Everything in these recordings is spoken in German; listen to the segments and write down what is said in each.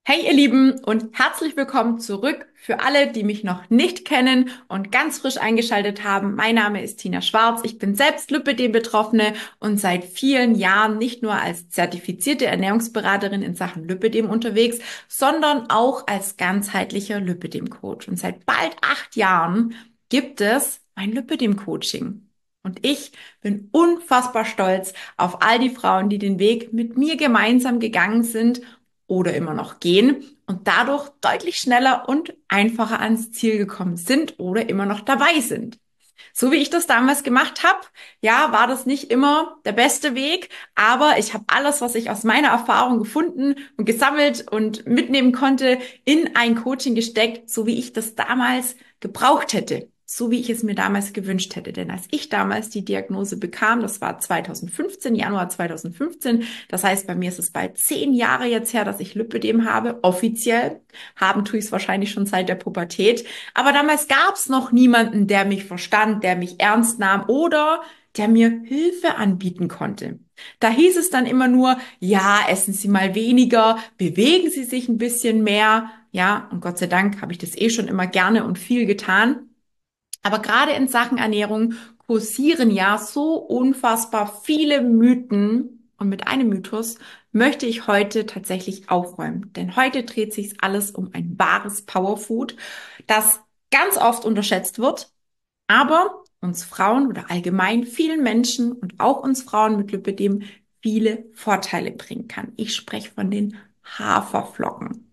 Hey ihr Lieben und herzlich willkommen zurück für alle, die mich noch nicht kennen und ganz frisch eingeschaltet haben. Mein Name ist Tina Schwarz. Ich bin selbst Lipödem-Betroffene und seit vielen Jahren nicht nur als zertifizierte Ernährungsberaterin in Sachen Lipödem unterwegs, sondern auch als ganzheitlicher Lipödem-Coach. Und seit bald 8 Jahren gibt es mein Lipödem-Coaching. Und ich bin unfassbar stolz auf all die Frauen, die den Weg mit mir gemeinsam gegangen sind oder immer noch gehen und dadurch deutlich schneller und einfacher ans Ziel gekommen sind oder immer noch dabei sind. So wie ich das damals gemacht habe, ja, war das nicht immer der beste Weg, aber ich habe alles, was ich aus meiner Erfahrung gefunden und gesammelt und mitnehmen konnte, in ein Coaching gesteckt, so wie ich das damals gebraucht hätte, so wie ich es mir damals gewünscht hätte. Denn als ich damals die Diagnose bekam, das war 2015, Januar 2015, das heißt, bei mir ist es bald 10 Jahre jetzt her, dass ich Lipödem habe, offiziell. Haben tue ich es wahrscheinlich schon seit der Pubertät. Aber damals gab es noch niemanden, der mich verstand, der mich ernst nahm oder der mir Hilfe anbieten konnte. Da hieß es dann immer nur, ja, essen Sie mal weniger, bewegen Sie sich ein bisschen mehr. Ja, und Gott sei Dank habe ich das eh schon immer gerne und viel getan. Aber gerade in Sachen Ernährung kursieren ja so unfassbar viele Mythen. Und mit einem Mythos möchte ich heute tatsächlich aufräumen. Denn heute dreht sich alles um ein wahres Powerfood, das ganz oft unterschätzt wird, aber uns Frauen oder allgemein vielen Menschen und auch uns Frauen mit Lipödem viele Vorteile bringen kann. Ich spreche von den Haferflocken.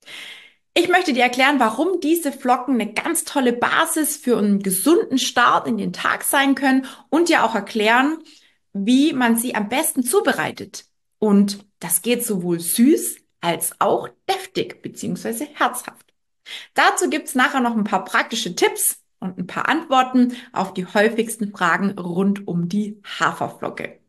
Ich möchte dir erklären, warum diese Flocken eine ganz tolle Basis für einen gesunden Start in den Tag sein können und dir auch erklären, wie man sie am besten zubereitet. Und das geht sowohl süß als auch deftig bzw. herzhaft. Dazu gibt's nachher noch ein paar praktische Tipps und ein paar Antworten auf die häufigsten Fragen rund um die Haferflocke.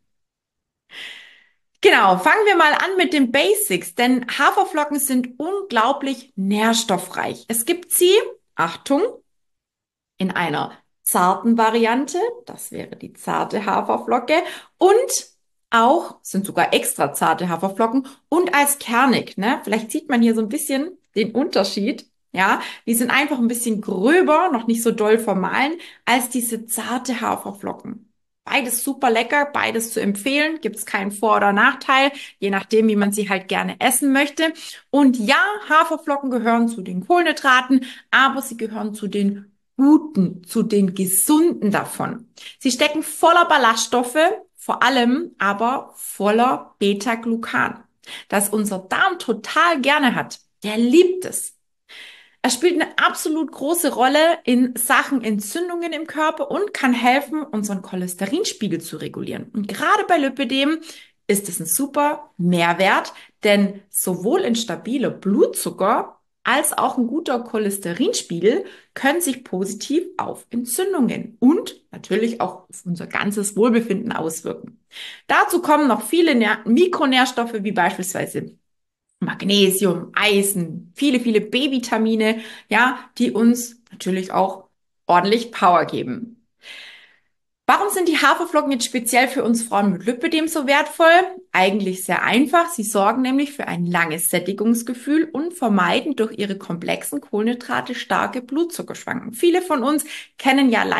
Genau, fangen wir mal an mit den Basics, denn Haferflocken sind unglaublich nährstoffreich. Es gibt sie, Achtung, in einer zarten Variante, das wäre die zarte Haferflocke, und auch, sind sogar extra zarte Haferflocken und als kernig, ne? Vielleicht sieht man hier so ein bisschen den Unterschied, ja? Die sind einfach ein bisschen gröber, noch nicht so doll vermahlen, als diese zarte Haferflocken. Beides super lecker, beides zu empfehlen, gibt es keinen Vor- oder Nachteil, je nachdem, wie man sie halt gerne essen möchte. Und ja, Haferflocken gehören zu den Kohlenhydraten, aber sie gehören zu den guten, zu den gesunden davon. Sie stecken voller Ballaststoffe, vor allem aber voller Beta-Glucan, das unser Darm total gerne hat. Der liebt es. Er spielt eine absolut große Rolle in Sachen Entzündungen im Körper und kann helfen, unseren Cholesterinspiegel zu regulieren. Und gerade bei Lipödem ist es ein super Mehrwert, denn sowohl ein stabiler Blutzucker als auch ein guter Cholesterinspiegel können sich positiv auf Entzündungen und natürlich auch auf unser ganzes Wohlbefinden auswirken. Dazu kommen noch viele Mikronährstoffe wie beispielsweise Magnesium, Eisen, viele B-Vitamine, ja, die uns natürlich auch ordentlich Power geben. Warum sind die Haferflocken jetzt speziell für uns Frauen mit Lipödem so wertvoll? Eigentlich sehr einfach. Sie sorgen nämlich für ein langes Sättigungsgefühl und vermeiden durch ihre komplexen Kohlenhydrate starke Blutzuckerschwankungen. Viele von uns kennen ja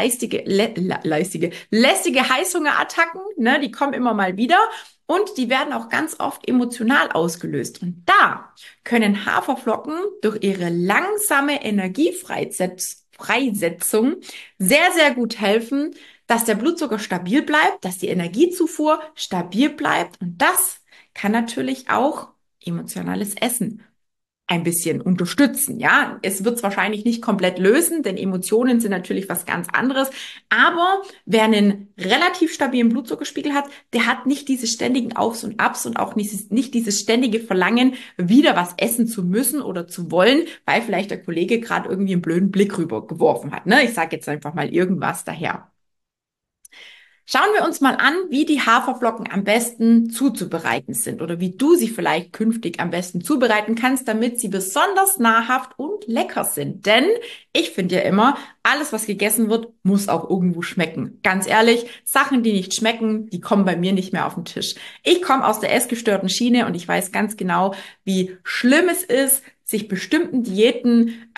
lästige Heißhungerattacken, ne? Die kommen immer mal wieder und die werden auch ganz oft emotional ausgelöst. Und da können Haferflocken durch ihre langsame Freisetzung sehr gut helfen, dass der Blutzucker stabil bleibt, dass die Energiezufuhr stabil bleibt. Und das kann natürlich auch emotionales Essen ein bisschen unterstützen. Ja, es wird es wahrscheinlich nicht komplett lösen, denn Emotionen sind natürlich was ganz anderes. Aber wer einen relativ stabilen Blutzuckerspiegel hat, der hat nicht diese ständigen Aufs und Abs und auch nicht dieses ständige Verlangen, wieder was essen zu müssen oder zu wollen, weil vielleicht der Kollege gerade irgendwie einen blöden Blick rübergeworfen hat. Ne? Ich sage jetzt einfach mal irgendwas daher. Schauen wir uns mal an, wie die Haferflocken am besten zuzubereiten sind oder wie du sie vielleicht künftig am besten zubereiten kannst, damit sie besonders nahrhaft und lecker sind. Denn ich finde ja immer, alles, was gegessen wird, muss auch irgendwo schmecken. Ganz ehrlich, Sachen, die nicht schmecken, die kommen bei mir nicht mehr auf den Tisch. Ich komme aus der essgestörten Schiene und ich weiß ganz genau, wie schlimm es ist, sich bestimmten Diäten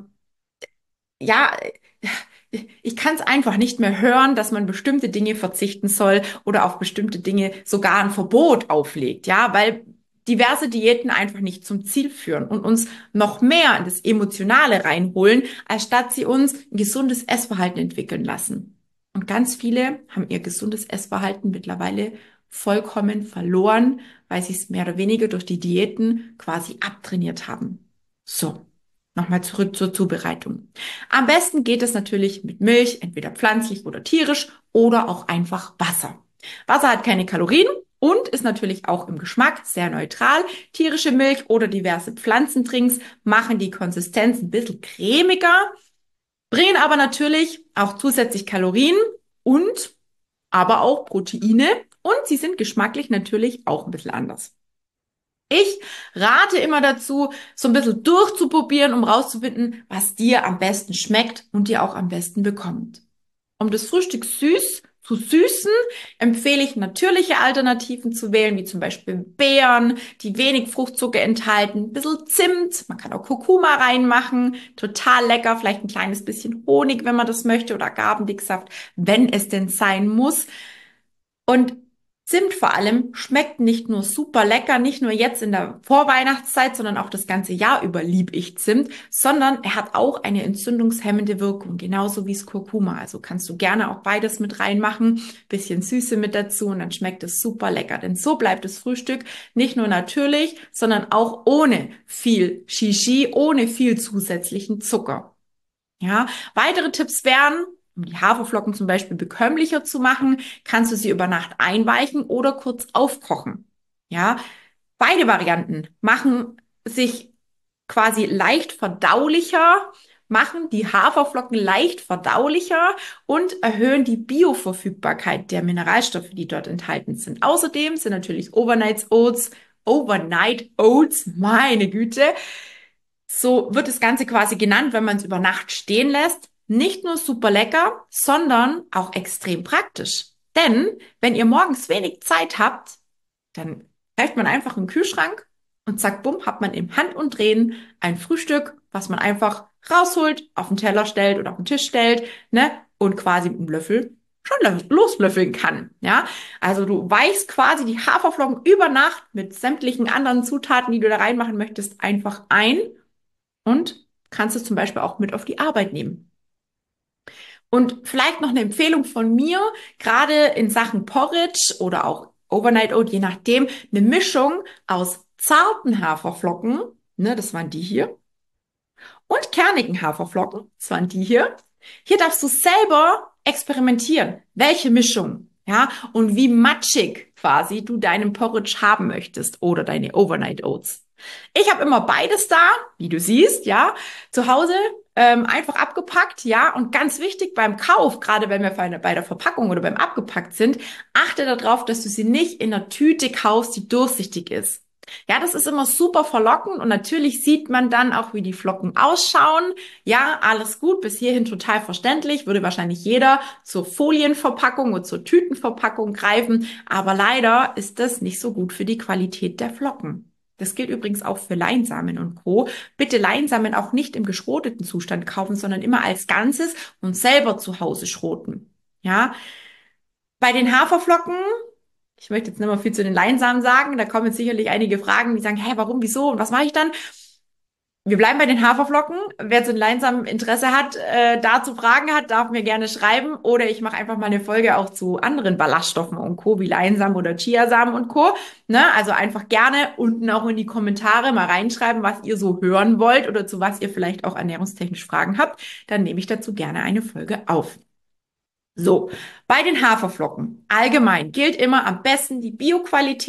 ja, ich kann es einfach nicht mehr hören, dass man bestimmte Dinge verzichten soll oder auf bestimmte Dinge sogar ein Verbot auflegt, ja, weil diverse Diäten einfach nicht zum Ziel führen und uns noch mehr in das Emotionale reinholen, als statt sie uns ein gesundes Essverhalten entwickeln lassen. Und ganz viele haben ihr gesundes Essverhalten mittlerweile vollkommen verloren, weil sie es mehr oder weniger durch die Diäten quasi abtrainiert haben. So. Nochmal zurück zur Zubereitung. Am besten geht es natürlich mit Milch, entweder pflanzlich oder tierisch oder auch einfach Wasser. Wasser hat keine Kalorien und ist natürlich auch im Geschmack sehr neutral. Tierische Milch oder diverse Pflanzendrinks machen die Konsistenz ein bisschen cremiger, bringen aber natürlich auch zusätzlich Kalorien und aber auch Proteine und sie sind geschmacklich natürlich auch ein bisschen anders. Ich rate immer dazu, so ein bisschen durchzuprobieren, um rauszufinden, was dir am besten schmeckt und dir auch am besten bekommt. Um das Frühstück süß zu süßen, empfehle ich natürliche Alternativen zu wählen, wie zum Beispiel Beeren, die wenig Fruchtzucker enthalten, ein bisschen Zimt, man kann auch Kurkuma reinmachen, total lecker, vielleicht ein kleines bisschen Honig, wenn man das möchte, oder Agavendicksaft, wenn es denn sein muss. Und Zimt vor allem schmeckt nicht nur super lecker, nicht nur jetzt in der Vorweihnachtszeit, sondern auch das ganze Jahr über lieb ich Zimt, sondern er hat auch eine entzündungshemmende Wirkung, genauso wie das Kurkuma. Also kannst du gerne auch beides mit reinmachen, bisschen Süße mit dazu und dann schmeckt es super lecker. Denn so bleibt das Frühstück nicht nur natürlich, sondern auch ohne viel Shishi, ohne viel zusätzlichen Zucker. Ja, weitere Tipps wären, um die Haferflocken zum Beispiel bekömmlicher zu machen, kannst du sie über Nacht einweichen oder kurz aufkochen. Ja, beide Varianten machen sich quasi leicht verdaulicher, machen die Haferflocken leicht verdaulicher und erhöhen die Bioverfügbarkeit der Mineralstoffe, die dort enthalten sind. Außerdem sind natürlich Overnight Oats, meine Güte, so wird das Ganze quasi genannt, wenn man es über Nacht stehen lässt. Nicht nur super lecker, sondern auch extrem praktisch. Denn wenn ihr morgens wenig Zeit habt, dann greift man einfach in den Kühlschrank und zack, bumm, hat man im Handumdrehen ein Frühstück, was man einfach rausholt, auf den Teller stellt oder auf den Tisch stellt, ne, und quasi mit einem Löffel schon loslöffeln kann. Ja, also du weichst quasi die Haferflocken über Nacht mit sämtlichen anderen Zutaten, die du da reinmachen möchtest, einfach ein und kannst es zum Beispiel auch mit auf die Arbeit nehmen. Und vielleicht noch eine Empfehlung von mir, gerade in Sachen Porridge oder auch Overnight Oat, je nachdem, eine Mischung aus zarten Haferflocken, ne, das waren die hier, und kernigen Haferflocken, das waren die hier. Hier darfst du selber experimentieren, welche Mischung, ja, und wie matschig quasi du deinen Porridge haben möchtest oder deine Overnight Oats. Ich habe immer beides da, wie du siehst, ja, zu Hause einfach abgepackt, ja, und ganz wichtig beim Kauf, gerade wenn wir bei der Verpackung oder beim Abgepackt sind, achte darauf, dass du sie nicht in einer Tüte kaufst, die durchsichtig ist. Ja, das ist immer super verlockend und natürlich sieht man dann auch, wie die Flocken ausschauen. Ja, alles gut, bis hierhin total verständlich, würde wahrscheinlich jeder zur Folienverpackung oder zur Tütenverpackung greifen, aber leider ist das nicht so gut für die Qualität der Flocken. Das gilt übrigens auch für Leinsamen und Co. Bitte Leinsamen auch nicht im geschroteten Zustand kaufen, sondern immer als Ganzes und selber zu Hause schroten. Ja, bei den Haferflocken, ich möchte jetzt nicht mehr viel zu den Leinsamen sagen, da kommen jetzt sicherlich einige Fragen, die sagen, hä, warum, wieso und was mache ich dann? Wir bleiben bei den Haferflocken. Wer zu den Leinsamen Interesse hat, dazu Fragen hat, darf mir gerne schreiben. Oder ich mache einfach mal eine Folge auch zu anderen Ballaststoffen und Co., wie Leinsamen oder Chiasamen und Co. Ne? Also einfach gerne unten auch in die Kommentare mal reinschreiben, was ihr so hören wollt oder zu was ihr vielleicht auch ernährungstechnisch Fragen habt. Dann nehme ich dazu gerne eine Folge auf. So, bei den Haferflocken allgemein gilt immer am besten die Bioqualität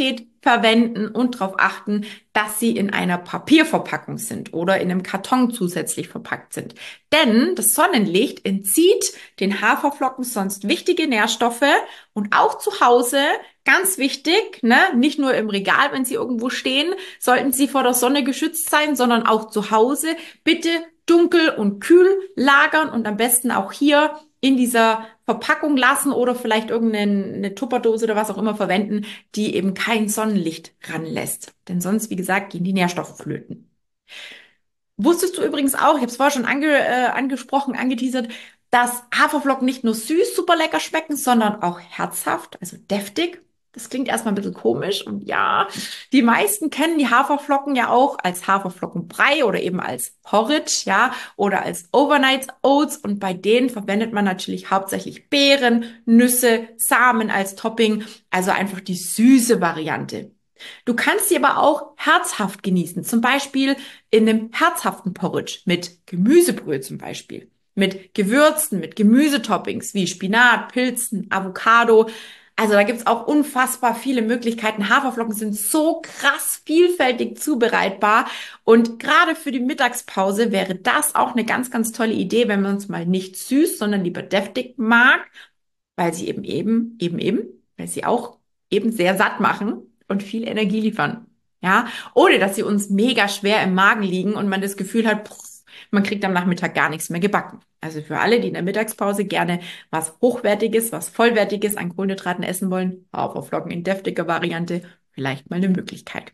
verwenden und darauf achten, dass sie in einer Papierverpackung sind oder in einem Karton zusätzlich verpackt sind. Denn das Sonnenlicht entzieht den Haferflocken sonst wichtige Nährstoffe und auch zu Hause, ganz wichtig, ne, nicht nur im Regal, wenn sie irgendwo stehen, sollten sie vor der Sonne geschützt sein, sondern auch zu Hause bitte dunkel und kühl lagern und am besten auch hier in dieser Verpackung lassen oder vielleicht irgendeine Tupperdose oder was auch immer verwenden, die eben kein Sonnenlicht ranlässt. Denn sonst, wie gesagt, gehen die Nährstoffe flöten. Wusstest du übrigens auch, ich habe es vorher schon angesprochen, angeteasert, dass Haferflocken nicht nur süß super lecker schmecken, sondern auch herzhaft, also deftig. Das klingt erstmal ein bisschen komisch und ja, die meisten kennen die Haferflocken ja auch als Haferflockenbrei oder eben als Porridge, ja, oder als Overnight Oats und bei denen verwendet man natürlich hauptsächlich Beeren, Nüsse, Samen als Topping, also einfach die süße Variante. Du kannst sie aber auch herzhaft genießen, zum Beispiel in einem herzhaften Porridge mit Gemüsebrühe zum Beispiel, mit Gewürzen, mit Gemüsetoppings wie Spinat, Pilzen, Avocado. Also da gibt's auch unfassbar viele Möglichkeiten. Haferflocken sind so krass vielfältig zubereitbar und gerade für die Mittagspause wäre das auch eine ganz, ganz tolle Idee, wenn man es mal nicht süß, sondern lieber deftig mag, weil sie weil sie auch eben sehr satt machen und viel Energie liefern. Ja, ohne dass sie uns mega schwer im Magen liegen und man das Gefühl hat, man kriegt am Nachmittag gar nichts mehr gebacken. Also für alle, die in der Mittagspause gerne was Hochwertiges, was Vollwertiges an Kohlenhydraten essen wollen, Haferflocken in deftiger Variante, vielleicht mal eine Möglichkeit.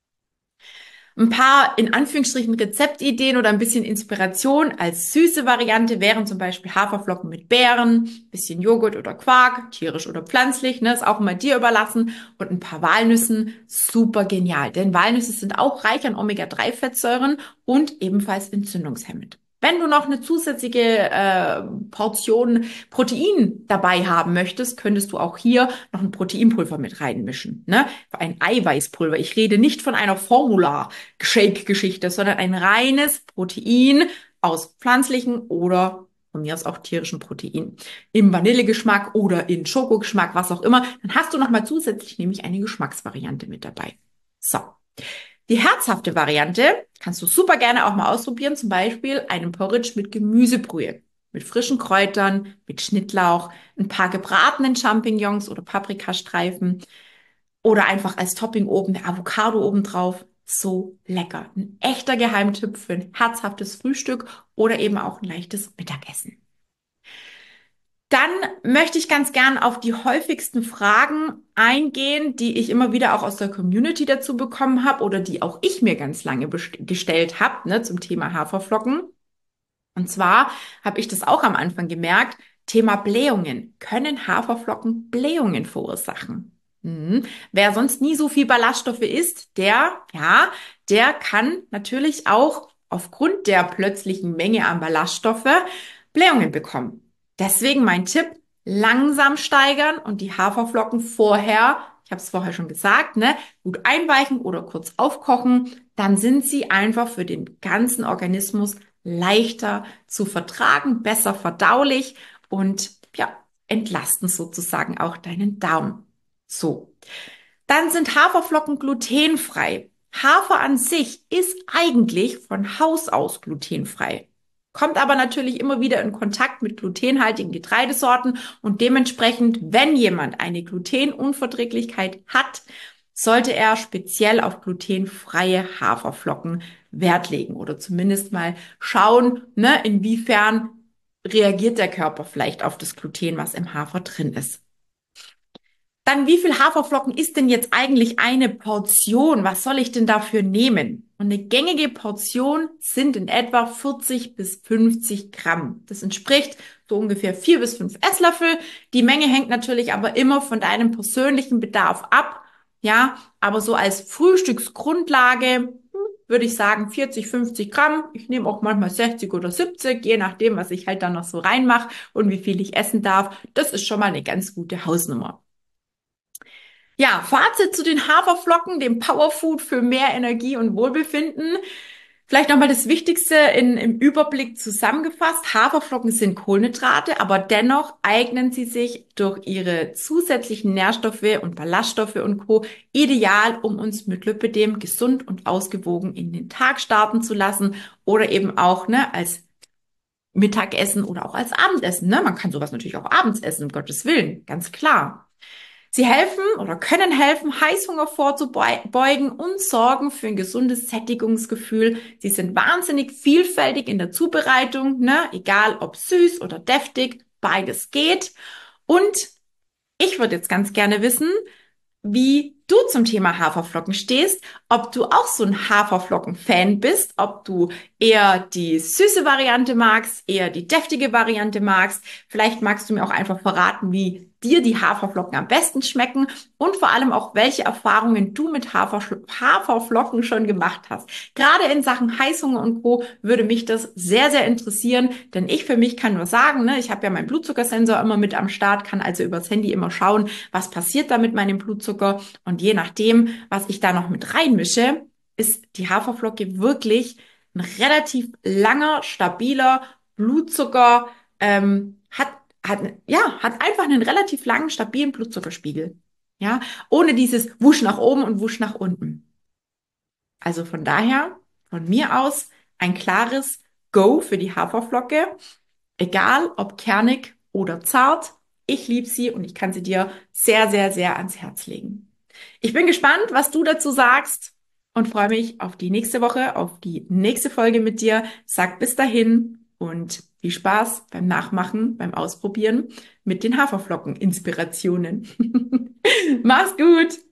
Ein paar in Anführungsstrichen Rezeptideen oder ein bisschen Inspiration als süße Variante wären zum Beispiel Haferflocken mit Beeren, bisschen Joghurt oder Quark, tierisch oder pflanzlich, ne, ist auch immer dir überlassen und ein paar Walnüssen, super genial, denn Walnüsse sind auch reich an Omega-3-Fettsäuren und ebenfalls entzündungshemmend. Wenn du noch eine zusätzliche Portion Protein dabei haben möchtest, könntest du auch hier noch ein Proteinpulver mit reinmischen, ne? Ein Eiweißpulver. Ich rede nicht von einer Formula-Shake-Geschichte, sondern ein reines Protein aus pflanzlichen oder von mir aus auch tierischen Protein im Vanillegeschmack oder in Schokogeschmack, was auch immer. Dann hast du noch mal zusätzlich nämlich eine Geschmacksvariante mit dabei. So. Die herzhafte Variante kannst du super gerne auch mal ausprobieren, zum Beispiel einen Porridge mit Gemüsebrühe, mit frischen Kräutern, mit Schnittlauch, ein paar gebratenen Champignons oder Paprikastreifen oder einfach als Topping oben eine Avocado obendrauf. So lecker. Ein echter Geheimtipp für ein herzhaftes Frühstück oder eben auch ein leichtes Mittagessen. Dann möchte ich ganz gern auf die häufigsten Fragen eingehen, die ich immer wieder auch aus der Community dazu bekommen habe oder die auch ich mir ganz lange gestellt habe, ne, zum Thema Haferflocken. Und zwar habe ich das auch am Anfang gemerkt, Thema Blähungen. Können Haferflocken Blähungen verursachen? Wer sonst nie so viel Ballaststoffe isst, der kann natürlich auch aufgrund der plötzlichen Menge an Ballaststoffe Blähungen bekommen. Deswegen mein Tipp, langsam steigern und die Haferflocken vorher, ich habe es vorher schon gesagt, ne, gut einweichen oder kurz aufkochen, dann sind sie einfach für den ganzen Organismus leichter zu vertragen, besser verdaulich und ja, entlasten sozusagen auch deinen Darm. So. Dann sind Haferflocken glutenfrei. Hafer an sich ist eigentlich von Haus aus glutenfrei. Kommt aber natürlich immer wieder in Kontakt mit glutenhaltigen Getreidesorten und dementsprechend, wenn jemand eine Glutenunverträglichkeit hat, sollte er speziell auf glutenfreie Haferflocken Wert legen oder zumindest mal schauen, ne, inwiefern reagiert der Körper vielleicht auf das Gluten, was im Hafer drin ist. Dann, wie viel Haferflocken ist denn jetzt eigentlich eine Portion? Was soll ich denn dafür nehmen? Und eine gängige Portion sind in etwa 40 bis 50 Gramm. Das entspricht so ungefähr 4 bis 5 Esslöffel. Die Menge hängt natürlich aber immer von deinem persönlichen Bedarf ab. Ja, aber so als Frühstücksgrundlage würde ich sagen 40, 50 Gramm. Ich nehme auch manchmal 60 oder 70, je nachdem, was ich halt dann noch so reinmache und wie viel ich essen darf. Das ist schon mal eine ganz gute Hausnummer. Ja, Fazit zu den Haferflocken, dem Powerfood für mehr Energie und Wohlbefinden. Vielleicht nochmal das Wichtigste im Überblick zusammengefasst. Haferflocken sind Kohlenhydrate, aber dennoch eignen sie sich durch ihre zusätzlichen Nährstoffe und Ballaststoffe und Co. ideal, um uns mit Lipödem gesund und ausgewogen in den Tag starten zu lassen oder eben auch als Mittagessen oder auch als Abendessen. Ne? Man kann sowas natürlich auch abends essen, um Gottes Willen, ganz klar. Sie helfen oder können helfen, Heißhunger vorzubeugen und sorgen für ein gesundes Sättigungsgefühl. Sie sind wahnsinnig vielfältig in der Zubereitung, ne? Egal ob süß oder deftig, beides geht. Und ich würde jetzt ganz gerne wissen, wie du zum Thema Haferflocken stehst, ob du auch so ein Haferflocken-Fan bist, ob du eher die süße Variante magst, eher die deftige Variante magst. Vielleicht magst du mir auch einfach verraten, wie dir die Haferflocken am besten schmecken und vor allem auch, welche Erfahrungen du mit Haferflocken schon gemacht hast. Gerade in Sachen Heißhunger und Co. würde mich das sehr, sehr interessieren, denn ich für mich kann nur sagen, ne, ich habe ja meinen Blutzuckersensor immer mit am Start, kann also übers Handy immer schauen, was passiert da mit meinem Blutzucker, und je nachdem, was ich da noch mit reinmische, ist die Haferflocke wirklich ein relativ langer, stabiler Blutzucker, hat einfach einen relativ langen, stabilen Blutzuckerspiegel. Ja, ohne dieses Wusch nach oben und Wusch nach unten. Also von daher, von mir aus, ein klares Go für die Haferflocke. Egal ob kernig oder zart. Ich liebe sie und ich kann sie dir sehr, sehr, sehr ans Herz legen. Ich bin gespannt, was du dazu sagst und freue mich auf die nächste Woche, auf die nächste Folge mit dir. Sag bis dahin und viel Spaß beim Nachmachen, beim Ausprobieren mit den Haferflocken-Inspirationen. Mach's gut!